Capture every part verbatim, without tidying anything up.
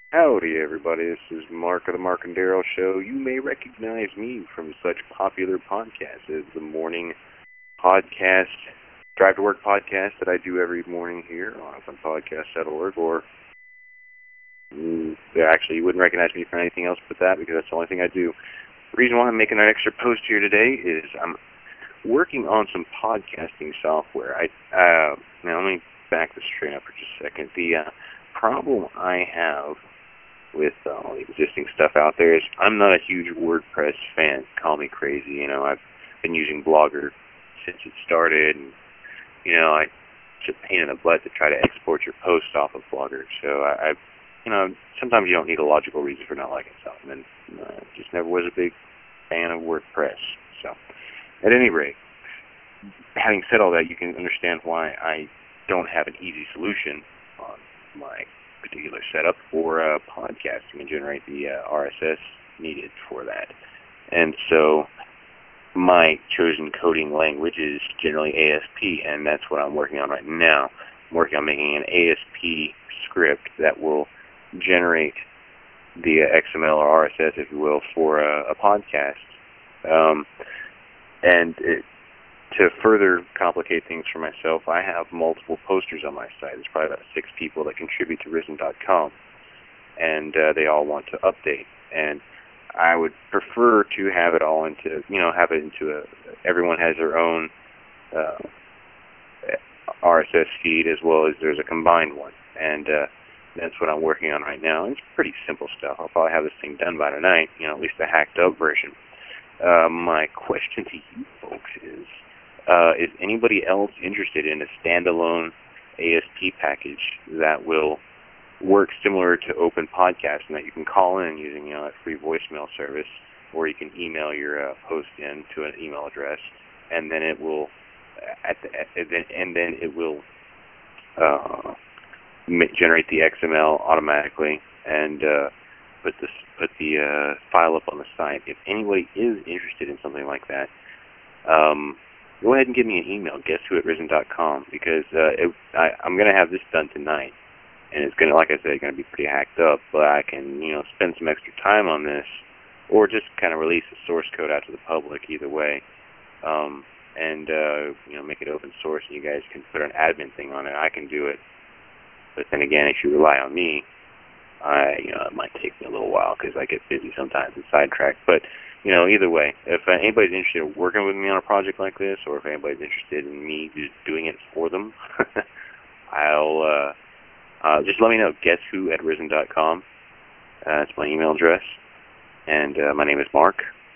Howdy, everybody. This is Mark of the Mark and Daryl Show. You may recognize me from such popular podcasts as the morning podcast, Drive to Work podcast that I do every morning here on fun podcast dot org, or mm, actually, you wouldn't recognize me for anything else but that because that's the only thing I do. The reason why I'm making an extra post here today is I'm working on some podcasting software. I uh, Now, let me back this train up for just a second. The uh, problem I have with uh, all the existing stuff out there is I'm not a huge WordPress fan. Call me crazy. You know, I've been using Blogger since it started, and, you know, I, it's a pain in the butt to try to export your posts off of Blogger. So I, I you know, sometimes you don't need a logical reason for not liking something, and uh, just never was a big fan of WordPress. So, at any rate, having said all that, you can understand why I don't have an easy solution on my particular setup for uh, podcasting and generate the uh, R S S needed for that. And so my chosen coding language is generally A S P, and that's what I'm working on right now. I'm working on making an A S P script that will generate the uh, X M L or R S S, if you will, for a, a podcast. Um, and it, to further complicate things for myself, I have multiple posters on my site. There's probably about six people that contribute to Risen dot com, and uh, they all want to update. And I would prefer to have it all into, you know, have it into a, everyone has their own uh, R S S feed as well as there's a combined one. And uh, that's what I'm working on right now. It's pretty simple stuff. I'll probably have this thing done by tonight, you know, at least a hacked up version. Uh, my question to you folks is, Uh, is anybody else interested in a standalone A S P package that will work similar to Open Podcasting, that you can call in using, you know, that free voicemail service, or you can email your uh, post in to an email address, and then it will, at the, at, and then it will uh, generate the X M L automatically and uh, put the put the uh, file up on the site. If anybody is interested in something like that, um, go ahead and give me an email, guess who at Risen dot com, because uh, it, I, I'm going to have this done tonight, and it's going to, like I said, going to be pretty hacked up, but I can, you know, spend some extra time on this, or just kind of release the source code out to the public, either way, um, and, uh, you know, make it open source, and you guys can put an admin thing on it. I can do it, but then again, if you rely on me, I, you know, it might take me a little while, because I get busy sometimes and sidetracked, but you know, either way, if uh, anybody's interested in working with me on a project like this, or if anybody's interested in me just doing it for them, I'll uh, uh, just let me know. Guess who at Risen dot com. Uh, that's my email address, and uh, my name is Mark.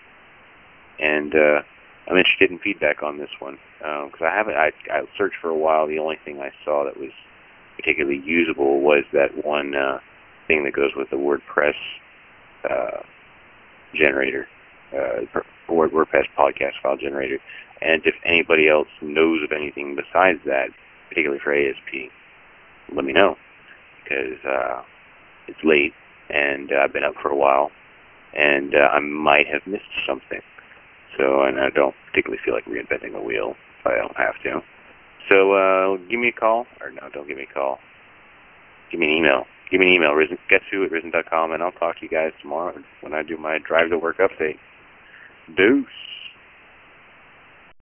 And uh, I'm interested in feedback on this one because um, I haven't. I, I searched for a while. The only thing I saw that was particularly usable was that one uh, thing that goes with the WordPress uh, generator. Uh, WordPress podcast file generator, and if anybody else knows of anything besides that, particularly for A S P, let me know, because uh, it's late and uh, I've been up for a while, and uh, I might have missed something. So, and I don't particularly feel like reinventing the wheel if I don't have to. So, uh, give me a call, or no, don't give me a call. Give me an email. Give me an email, Risen, guess who at Risen dot com, and I'll talk to you guys tomorrow when I do my Drive to Work update. Deuce.